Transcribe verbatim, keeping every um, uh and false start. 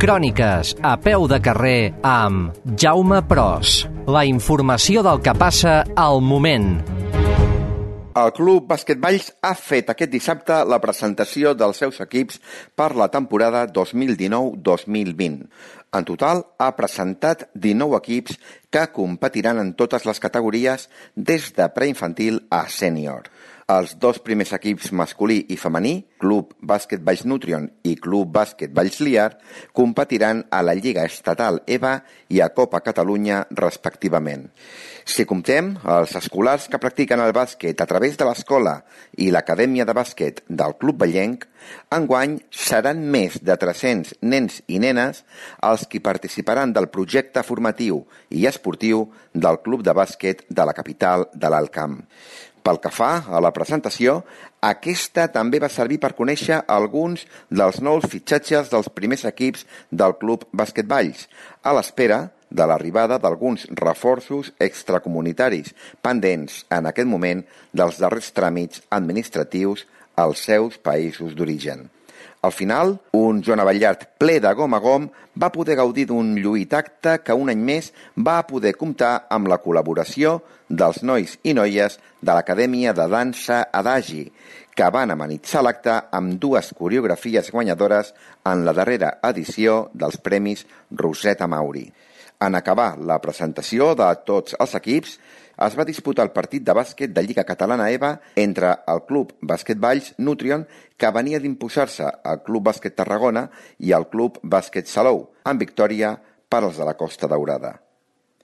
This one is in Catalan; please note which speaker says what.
Speaker 1: Cròniques a peu de carrer amb Jaume Pros. La informació del que passa al moment.
Speaker 2: El Club Bàsquet Valls ha fet aquest dissabte la presentació dels seus equips per la temporada dos mil dinou dos mil vint. En total, ha presentat dinou equips que competiran en totes les categories des de preinfantil a sènior. Els dos primers equips masculí i femení, Club Bàsquet Valls Nutrion i Club Bàsquet Valls Liar, competiran a la Lliga Estatal EVA i a Copa Catalunya, respectivament. Si comptem els escolars que practiquen el bàsquet a través de l'escola i l'Acadèmia de Bàsquet del Club Vallenc, enguany seran més de tres-cents nens i nenes els qui participaran del projecte formatiu i esportiu del Club de Bàsquet de la capital de l'Alt Camp. Pel que fa a la presentació, aquesta també va servir per conèixer alguns dels nous fitxatges dels primers equips del Club Bàsquet Valls, a l'espera de l'arribada d'alguns reforços extracomunitaris pendents en aquest moment dels darrers tràmits administratius als seus països d'origen. Al final, un Joan Abellart ple de gom a gom va poder gaudir d'un lluït acte que un any més va poder comptar amb la col·laboració dels nois i noies de l'Acadèmia de Dansa Adagi, que van amenitzar l'acte amb dues coreografies guanyadores en la darrera edició dels Premis Roseta Mauri. En acabar la presentació de tots els equips, es va disputar el partit de bàsquet de Lliga Catalana EVA entre el Club Bàsquet Valls Nutrion, que venia d'imposar-se al Club Bàsquet Tarragona, i el Club Bàsquet Salou, amb victòria per als de la Costa Daurada.